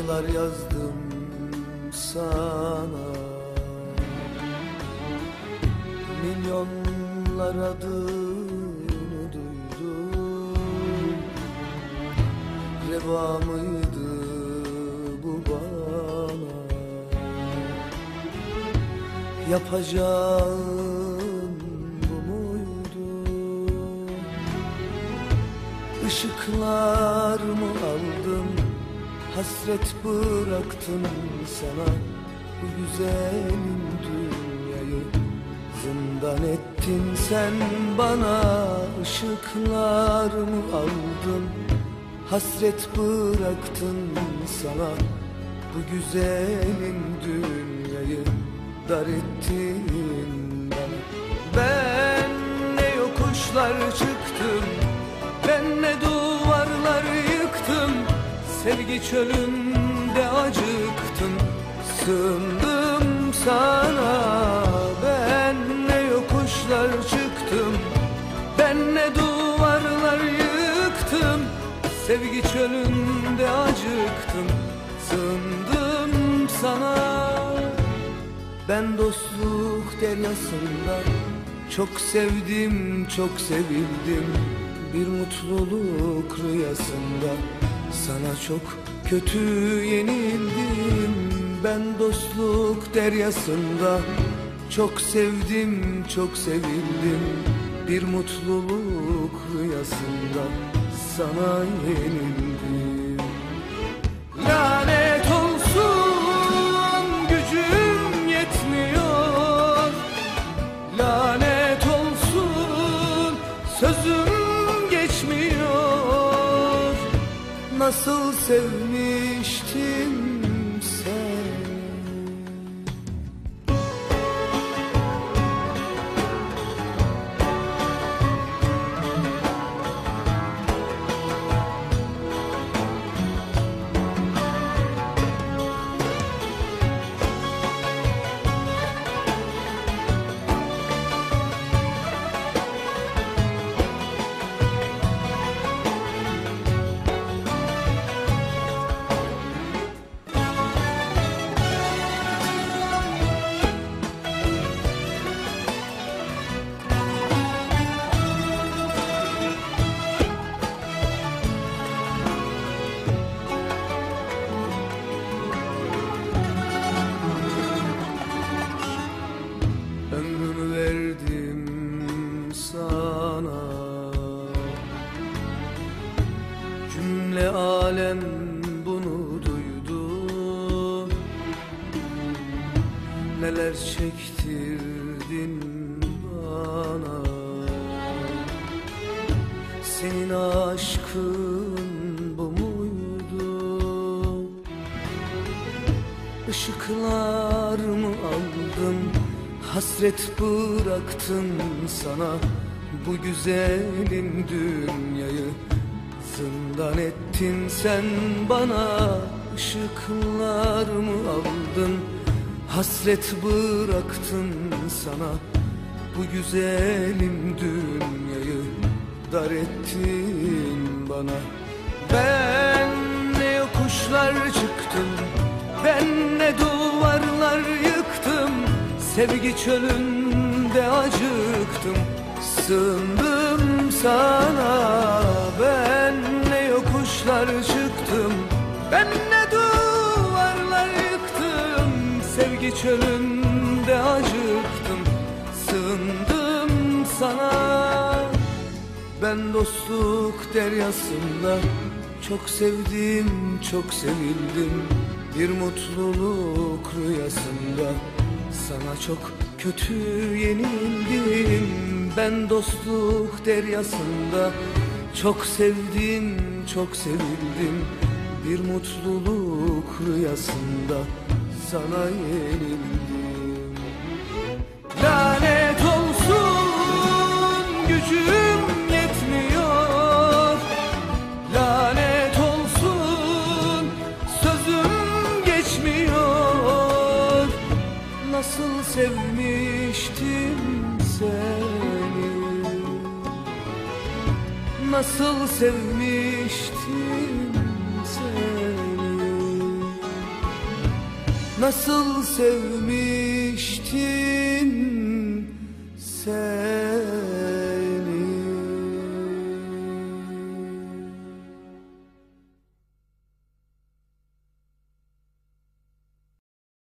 acılar yazdım sana. Milyonlar adını duydu, reva mıydı bu bana? Yapacağım bu muydu? Işıklarımı aldım, hasret bıraktım sana. Bu güzelim dünyayı zindan ettin sen bana. Işıklarımı aldın, hasret bıraktın sana. Bu güzelim dünyayı dar ettin bana. Ben ne yokuşlar çıktım, ben ne duvarlar yıktım. Sevgi çölünde acıktım, sığındım sana. Ben ne yokuşlar çıktım, ben ne duvarlar yıktım. Sevgi çölünde acıktım, sığındım sana. Ben dostluk deryasında çok sevdim, çok sevildim. Bir mutluluk rüyasında sana çok kötü yenildim. Ben dostluk deryasında çok sevdim, çok sevildim. Bir mutluluk rüyasında sana yenildim. Lanet olsun, gücüm yetmiyor. Lanet olsun, sözüm geçmiyor. Nasıl sevmiştim seni. Ömrümü verdim sana, cümle alem bunu duydu. Neler çektirdin bana, senin aşkın bu muydu? Işıklarımı aldın, hasret bıraktın sana. Bu güzelim dünyayı zindan ettin sen bana. Işıklarımı aldın, hasret bıraktın sana. Bu güzelim dünyayı dar ettin bana. Ben ne yokuşlar çıktım, ben ne duvarlar yıktım. Sevgi çölünde acıktım, sığındım sana. Ben ne yokuşlar çıktım, ben ne duvarlar yıktım. Sevgi çölünde acıktım, sığındım sana. Ben dostluk deryasında çok sevdim, çok sevildim. Bir mutluluk rüyasında sana çok kötü yenildim. Ben dostluk deryasında çok sevdim, çok sevildim. Bir mutluluk rüyasında sana yenildim. Lanet olsun, gücüm yetmiyor. Lanet olsun, sözüm geçmiyor. Nasıl sevmiştim seni, nasıl sevmiştim seni. nasıl sevmiş.